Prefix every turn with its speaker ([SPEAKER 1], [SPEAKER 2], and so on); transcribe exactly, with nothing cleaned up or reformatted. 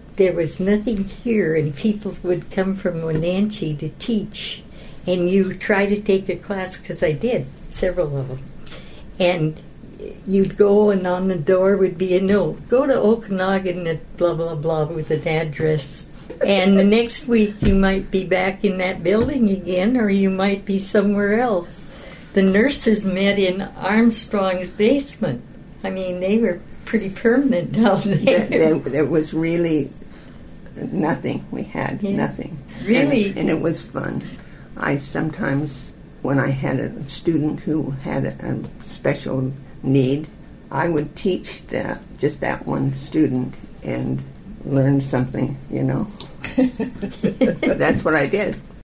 [SPEAKER 1] there was nothing here, and people would come from Wenatchee to teach, and you try to take a class, because I did, several of them, and you'd go, and on the door would be a note, go to Okanagan at blah, blah, blah, with an address. And the next week you might be back in that building again, or you might be somewhere else. The nurses met in Armstrong's basement. I mean, they were pretty permanent down there.
[SPEAKER 2] There, there was really nothing. We had yeah. nothing.
[SPEAKER 1] Really?
[SPEAKER 2] And, and it was fun. I sometimes, when I had a student who had a, a special need, I would teach that, just that one student, and learn something, you know. That's what I did.